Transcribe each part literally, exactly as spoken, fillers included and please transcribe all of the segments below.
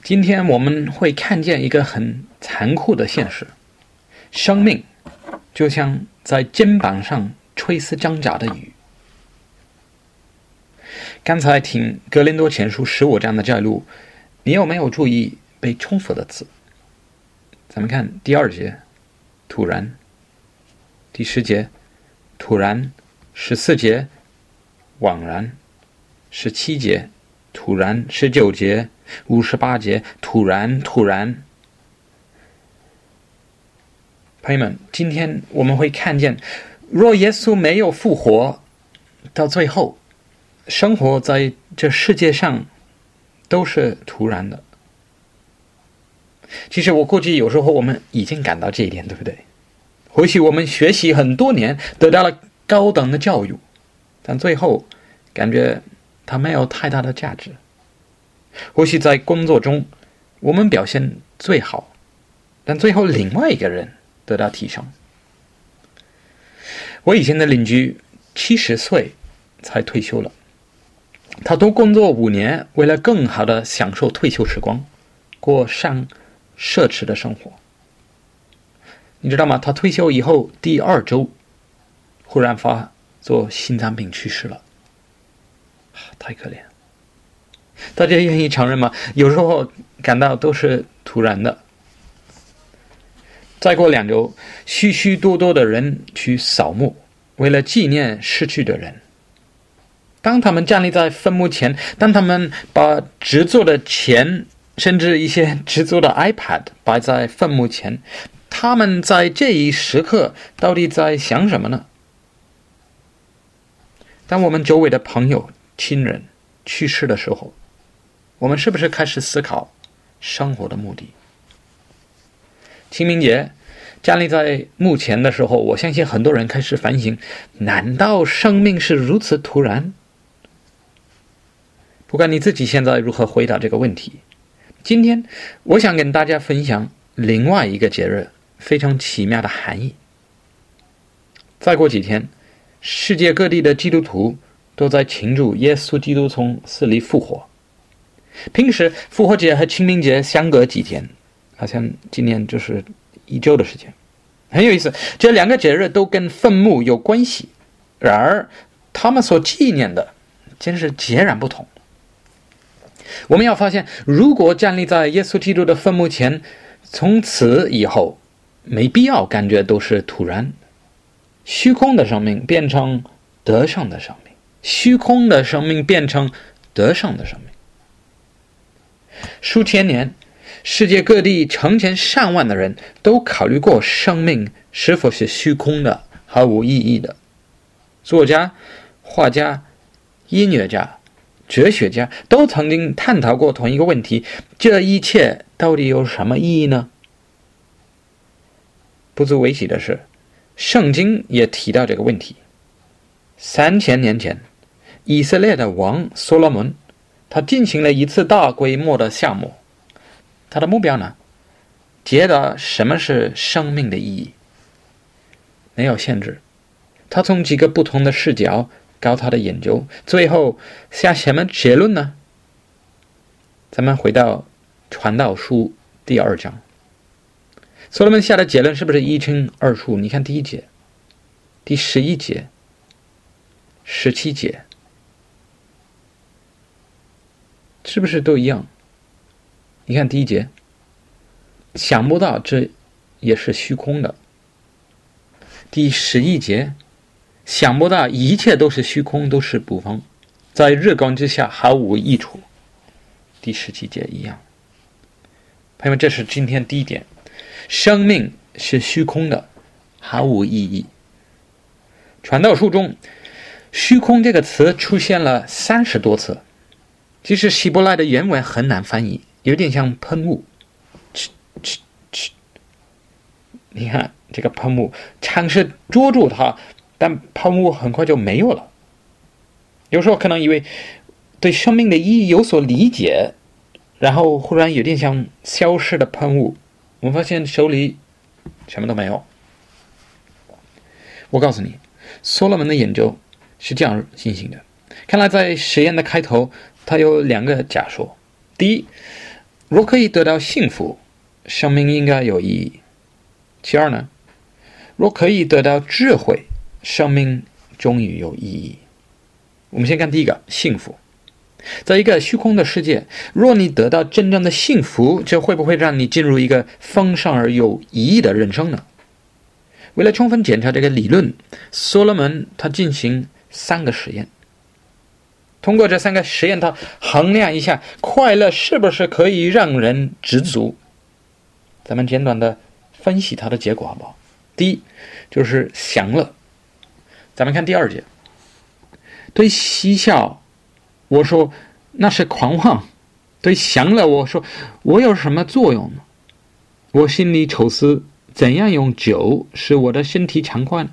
今天我们会看见一个很残酷的现实，生命就像在肩膀上垂丝挣扎的鱼。刚才听哥林多前书十五章的摘录，你有没有注意被重复的字？咱们看第二节，突然；第十节，突然；十四节，惘然；十七节，突然；十九节，五十八节，突然，突然。朋友们，今天我们会看见，若耶稣没有复活，到最后，生活在这世界上都是突然的。其实我估计有时候我们已经感到这一点，对不对？或许我们学习很多年，得到了高等的教育，但最后感觉它没有太大的价值。或许在工作中我们表现最好，但最后另外一个人得到提升。我以前的邻居七十岁才退休了，他多工作五年，为了更好的享受退休时光，过上奢侈的生活。你知道吗？他退休以后第二周忽然发作心脏病去世了，太可怜。大家愿意承认吗？有时候感到都是突然的。再过两周，许许多多的人去扫墓，为了纪念逝去的人。当他们站立在坟墓前，当他们把制作的钱，甚至一些制作的 iPad 摆在坟墓前，他们在这一时刻到底在想什么呢？当我们周围的朋友、亲人去世的时候，我们是不是开始思考生活的目的？清明节站立在墓前的时候，我相信很多人开始反省，难道生命是如此突然？不管你自己现在如何回答这个问题，今天我想跟大家分享另外一个节日非常奇妙的含义。再过几天，世界各地的基督徒都在庆祝耶稣基督从死里复活。平时复活节和清明节相隔几天，好像今年就是一周的时间，很有意思。这两个节日都跟坟墓有关系，然而他们所纪念的真是截然不同。我们要发现，如果站立在耶稣基督的坟墓前，从此以后没必要感觉都是突然。虚空的生命变成得胜的生命，虚空的生命变成得胜的生命。数千年，世界各地成千上万的人都考虑过生命是否是虚空的，毫无意义的。作家、画家、音乐家、哲学家都曾经探讨过同一个问题：这一切到底有什么意义呢？不足为奇的是，圣经也提到这个问题。三千年前，以色列的王所罗门他进行了一次大规模的项目，他的目标呢，解答什么是生命的意义，没有限制。他从几个不同的视角搞他的研究，最后下什么结论呢？咱们回到传道书第二章，所罗门下的结论是不是一清二楚？你看第一节、第十一节、十七节，是不是都一样？你看第一节，想不到这也是虚空的。第十一节，想不到一切都是虚空，都是捕风，在日光之下毫无益处。第十七节一样。朋友们，这是今天第一点，生命是虚空的，毫无意义。传道书中，虚空这个词出现了三十多次。其实希伯来的原文很难翻译，有点像喷雾。你看这个喷雾，尝试捉住它，但喷雾很快就没有了。有时候可能以为对生命的意义有所理解，然后忽然有点像消失的喷雾，我们发现手里什么都没有。我告诉你，所罗门的研究是这样进行的。看来在实验的开头，他有两个假说。第一， 若可以得到幸福，生命应该有意义。其二呢，若可以得到智慧，生命终于有意义。我们先看第一个，幸福。在一个虚空的世界，若你得到真正的幸福，这会不会让你进入一个丰盛而有意义的人生呢？为了充分检查这个理论，所罗门他进行三个实验。通过这三个实验，他衡量一下快乐是不是可以让人知足。咱们简短的分析他的结果好不好？第一就是享乐。咱们看第二节，对嬉笑我说那是狂妄，对享乐我说我有什么作用呢？我心里愁思，怎样用酒使我的身体畅快呢？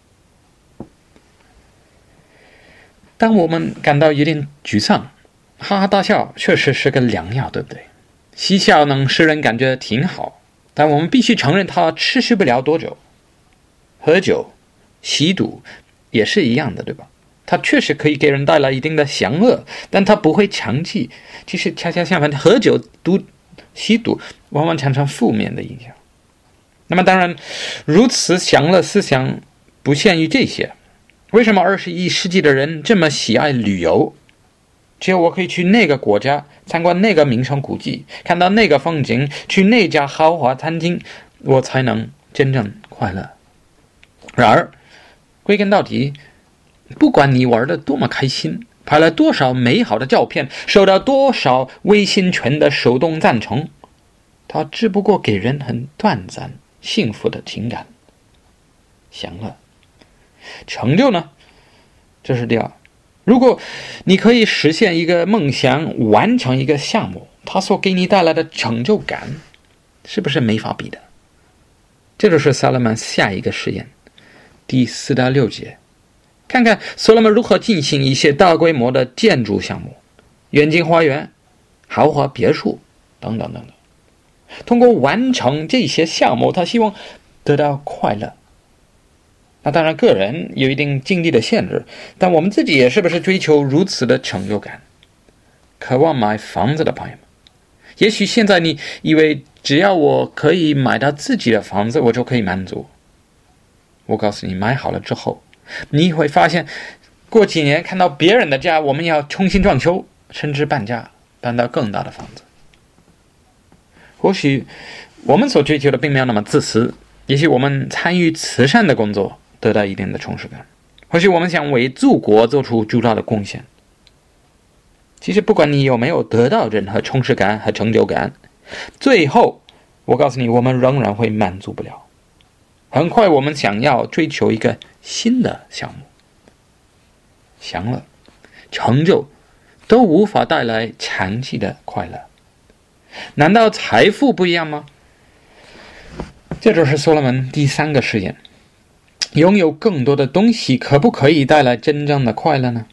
当我们感到有点沮丧，哈哈大笑确实是个良药，对不对？嬉笑能使人感觉挺好，但我们必须承认它持续不了多久。喝酒、吸毒也是一样的，对吧？它确实可以给人带来一定的享乐，但它不会长期。其实恰恰相反，喝酒、毒、吸毒往往产生负面的影响。那么当然，如此享乐思想不限于这些。为什么二十一世纪的人这么喜爱旅游？只有我可以去那个国家参观那个名胜古迹，看到那个风景，去那家豪华餐厅，我才能真正快乐。然而归根到底，不管你玩得多么开心，拍了多少美好的照片，收到多少微信群的手动赞成，它只不过给人很短暂幸福的情感享乐。成就呢，这是第二。如果你可以实现一个梦想，完成一个项目，它所给你带来的成就感是不是没法比的？这就是所罗门下一个实验，第四到六节，看看所罗门如何进行一些大规模的建筑项目，远景花园、豪华别墅等等等等。通过完成这些项目，他希望得到快乐。那当然个人有一定经济的限制，但我们自己也是不是追求如此的成就感？渴望买房子的朋友们，也许现在你以为只要我可以买到自己的房子，我就可以满足。我告诉你，买好了之后，你会发现过几年看到别人的家，我们要重新装修，甚至搬家，搬到更大的房子。或许我们所追求的并没有那么自私，也许我们参与慈善的工作得到一定的充实感，或许我们想为祖国做出巨大的贡献。其实不管你有没有得到任何充实感和成就感，最后我告诉你，我们仍然会满足不了。很快我们想要追求一个新的项目，享乐、成就都无法带来长期的快乐。难道财富不一样吗？这就是所罗门第三个实验，拥有更多的东西可不可以带来真正的快乐呢？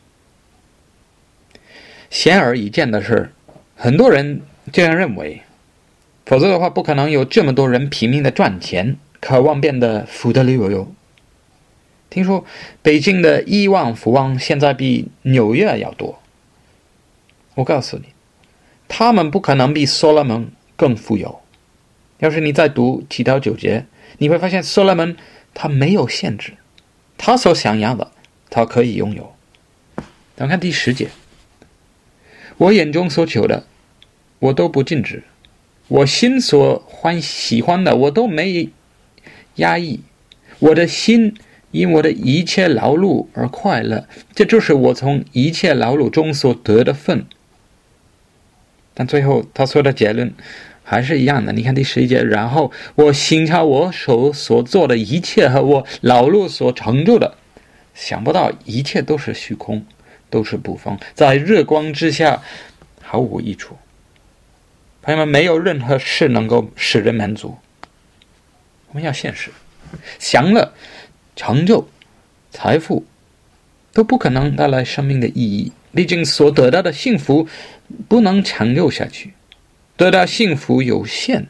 显而易见的是，很多人这样认为，否则的话不可能有这么多人拼命的赚钱，渴望变得富得流油。听说北京的亿万富翁现在比纽约要多。我告诉你，他们不可能比所罗门更富有。要是你再读七到九节，你会发现所罗门他没有限制，他所想要的他可以拥有。咱们看第十节，我眼中所求的我都不禁止，我心所欢喜欢的我都没压抑，我的心因我的一切劳碌而快乐，这就是我从一切劳碌中所得的分。但最后他说的结论还是一样的，你看第十一节，然后我心察我手所做的一切和我劳碌所成就的，想不到一切都是虚空，都是捕风，在日光之下毫无益处。朋友们，没有任何事能够使人满足。我们要现实，享乐、成就、财富都不可能带来生命的意义，毕竟所得到的幸福不能长久下去，得到幸福有限。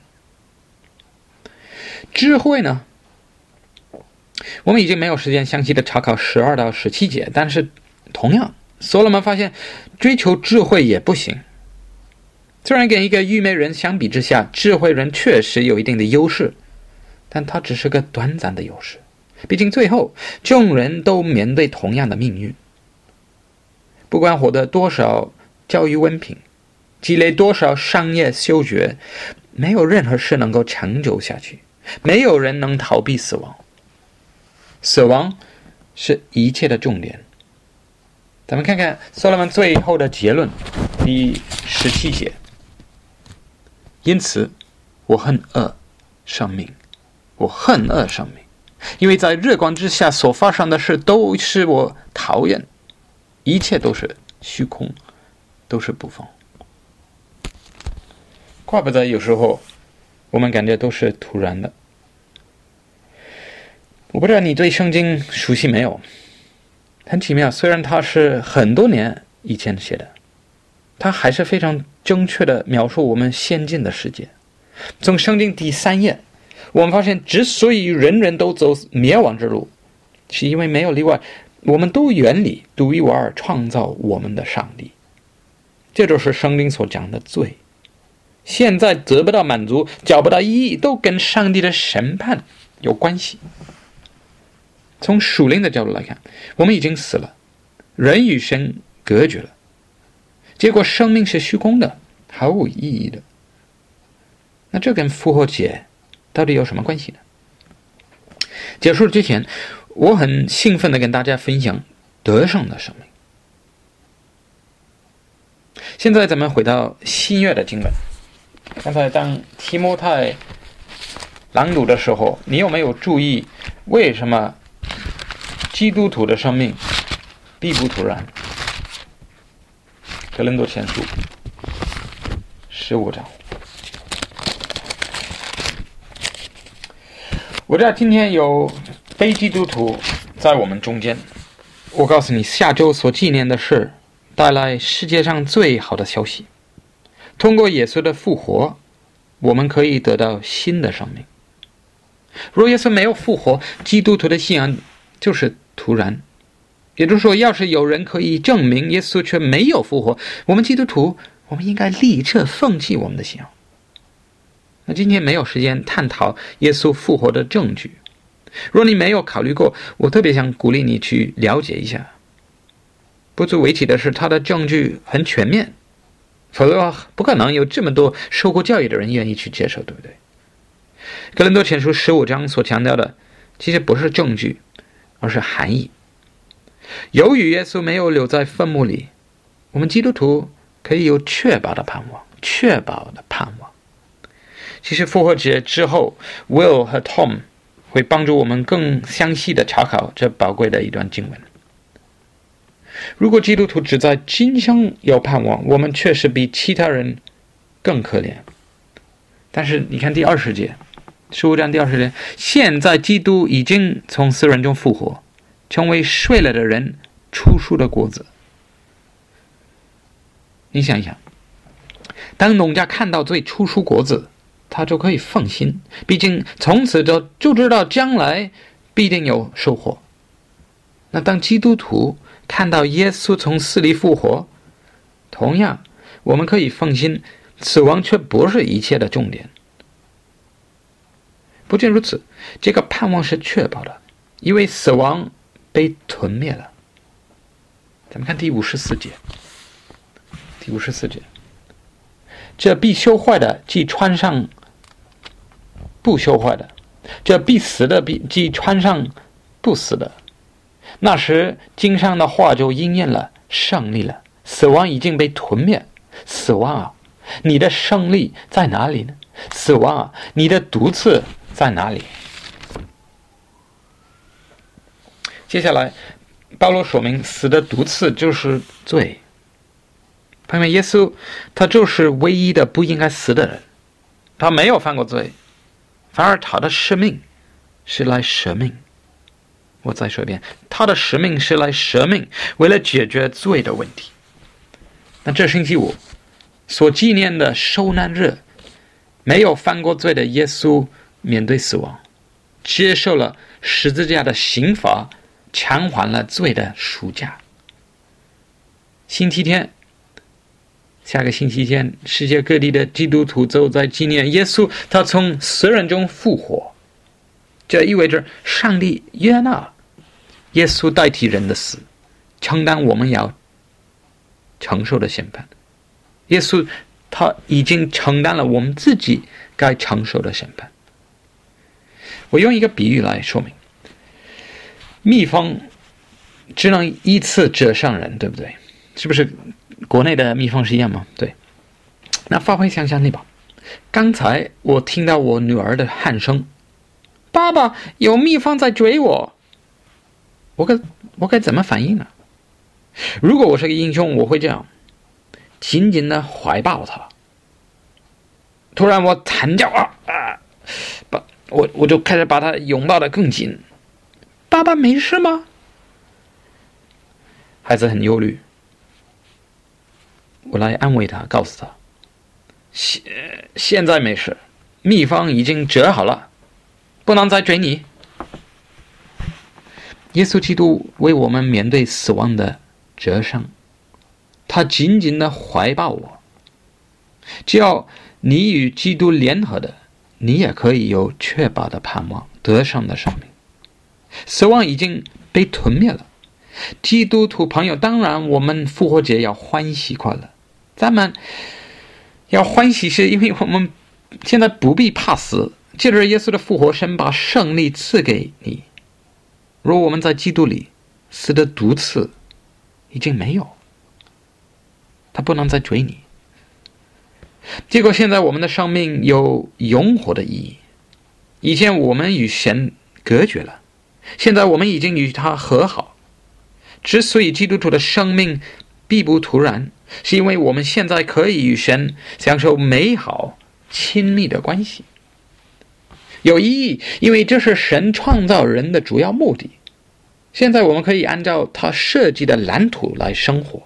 智慧呢？我们已经没有时间详细的查考十二到十七节，但是同样所罗门发现追求智慧也不行。 虽然跟一个愚昧人相比之下，智慧人确实有一定的优势，但他只是个短暂的优势。毕竟最后众人都面对同样的命运，不管获得多少教育文凭，积累多少商业修学，没有任何事能够长久下去，没有人能逃避死亡。死亡是一切的重点。咱们看看所罗门最后的结论，第十七节。因此我恨恶生命，我恨恶生命，因为在日光之下所发生的事都是我讨厌，一切都是虚空，都是捕风。怪不得有时候我们感觉都是突然的。我不知道你对圣经熟悉没有？很奇妙，虽然它是很多年以前写的，它还是非常正确的描述我们先进的世界。从圣经第三页，我们发现之所以人人都走灭亡之路，是因为没有例外，我们都远离独一无二创造我们的上帝。这就是圣经所讲的罪。现在得不到满足，找不到意义，都跟上帝的审判有关系。从属灵的角度来看，我们已经死了，人与神隔绝了，结果生命是虚空的，毫无意义的。那这跟复活节到底有什么关系呢？结束之前，我很兴奋地跟大家分享得胜的生命。现在咱们回到新约的经文。刚才当提摩太朗读的时候，你有没有注意为什么基督徒的生命必不突然？哥林多前书十五章。我知道今天有非基督徒在我们中间，我告诉你，下周所纪念的事带来世界上最好的消息。通过耶稣的复活，我们可以得到新的生命。若耶稣没有复活，基督徒的信仰就是突然。也就是说，要是有人可以证明耶稣却没有复活，我们基督徒我们应该立刻放弃我们的信仰。那今天没有时间探讨耶稣复活的证据，若你没有考虑过，我特别想鼓励你去了解一下。不足为奇的是，他的证据很全面，否则不可能有这么多受过教育的人愿意去接受，对不对？哥林多前书十五章所强调的其实不是证据，而是含义。由于耶稣没有留在坟墓里，我们基督徒可以有确保的盼望，确保的盼望。其实复活节之后 Will 和 Tom 会帮助我们更详细的查考这宝贵的一段经文。如果基督徒只在今生有盼望，我们确实比其他人更可怜。但是你看第二十节，十五章第二十节，现在基督已经从死人中复活，成为睡了的人出熟的果子。你想一想，当农家看到最出熟果子，他就可以放心，毕竟从此就就知道将来必定有收获。那当基督徒看到耶稣从死里复活，同样我们可以放心，死亡却不是一切的重点。不仅如此，这个盼望是确保的，因为死亡被吞灭了。咱们看第五十四节，第五十四节，这必修坏的既穿上不修坏的，这必死的既穿上不死的。那时经上的话就应验了，胜利了，死亡已经被吞灭。死亡啊，你的胜利在哪里呢？死亡啊，你的毒刺在哪里？接下来保罗说明死的毒刺就是罪。朋友们，耶稣他就是唯一的不应该死的人，他没有犯过罪，反而他的使命是来舍命。我再说一遍，他的使命是来舍命，为了解决罪的问题。那这星期五所纪念的受难日，没有犯过罪的耶稣面对死亡，接受了十字架的刑罚，偿还了罪的赎价。星期天下个星期见，世界各地的基督徒都在纪念耶稣他从死人中复活，这意味着上帝约纳耶稣代替人的死，承担我们要承受的审判。耶稣他已经承担了我们自己该承受的审判。我用一个比喻来说明，蜜蜂只能一次蛰伤人，对不对？是不是国内的蜜蜂是一样吗？对。那发挥想象力吧。刚才我听到我女儿的喊声，爸爸，有蜜蜂在追我，我该我该怎么反应呢？如果我是个英雄，我会这样紧紧的怀抱他。突然我惨叫啊啊！把我我就开始把他拥抱得更紧。爸爸没事吗？孩子很忧虑，我来安慰他，告诉他，现现在没事，蜜蜂已经蛰好了，不能再追你。耶稣基督为我们面对死亡的折伤，他紧紧的怀抱我。只要你与基督联合的，你也可以有确保的盼望，得胜的生命。死亡已经被吞灭了。基督徒朋友，当然我们复活节要欢喜快乐，咱们要欢喜是因为我们现在不必怕死，借着耶稣的复活，神把胜利赐给你。如果我们在基督里死的毒刺已经没有，他不能再追你。结果现在我们的生命有永活的意义。以前我们与神隔绝了，现在我们已经与他和好。之所以基督徒的生命必不突然，是因为我们现在可以与神享受美好亲密的关系。有意义，因为这是神创造人的主要目的。现在我们可以按照他设计的蓝图来生活。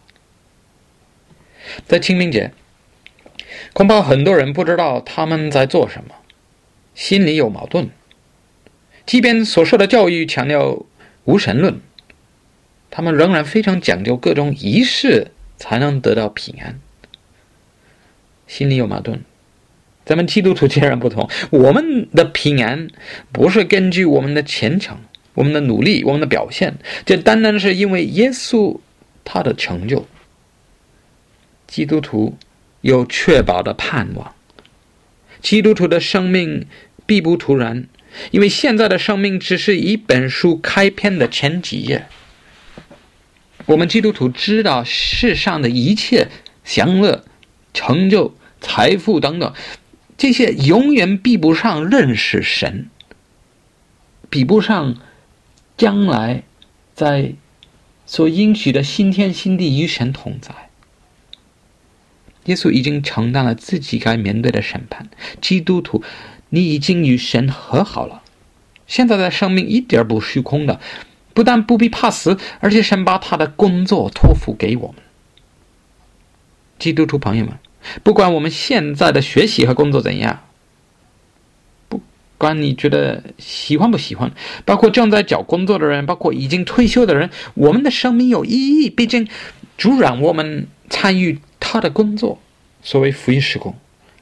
在清明节，恐怕很多人不知道他们在做什么，心里有矛盾。即便所受的教育强调无神论，他们仍然非常讲究各种仪式才能得到平安。心里有矛盾。咱们基督徒截然不同，我们的平安不是根据我们的虔诚、我们的努力、我们的表现，这单单是因为耶稣他的成就。基督徒有确保的盼望。基督徒的生命必不突然，因为现在的生命只是一本书开篇的前几页。我们基督徒知道世上的一切享乐、成就、财富等等，这些永远比不上认识神，比不上将来在所应许的新天新地与神同在。耶稣已经承担了自己该面对的审判。基督徒，你已经与神和好了。现在的生命一点不虚空的，不但不必怕死，而且神把他的工作托付给我们。基督徒朋友们，不管我们现在的学习和工作怎样，不管你觉得喜欢不喜欢，包括正在找工作的人，包括已经退休的人，我们的生命有意义，毕竟主让我们参与他的工作，所谓福音事工。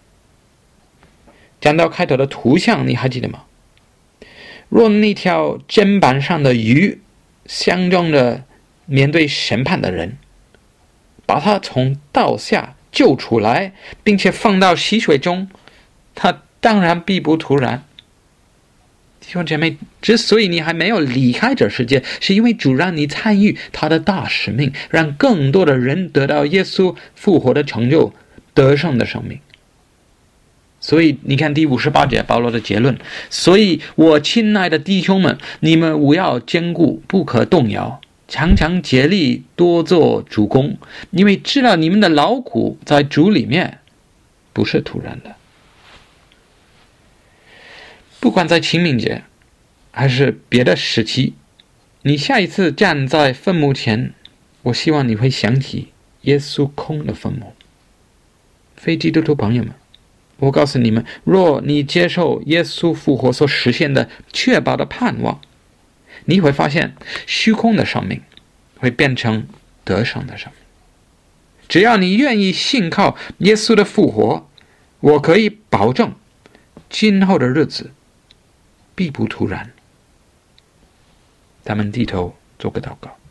讲到开头的图像，你还记得吗？若那条砧板上的鱼象征着面对审判的人，把他从刀下救出来，并且放到溪水中，他当然必不突然。弟兄姐妹，之所以你还没有离开这世界，是因为主让你参与他的大使命，让更多的人得到耶稣复活的成就，得胜的生命。所以你看第五十八节保罗的结论，所以我亲爱的弟兄们，你们务要坚固，不可动摇，常常竭力多做主工，因为知道你们的劳苦在主里面不是突然的。不管在清明节还是别的时期，你下一次站在坟墓前，我希望你会想起耶稣空的坟墓。非基督徒朋友们，我告诉你们，若你接受耶稣复活所实现的确保的盼望，你会发现虚空的生命会变成得胜的生命。 只要你愿意信靠耶稣的复活，我可以保证今后的日子必不突然。他们低头做个祷告。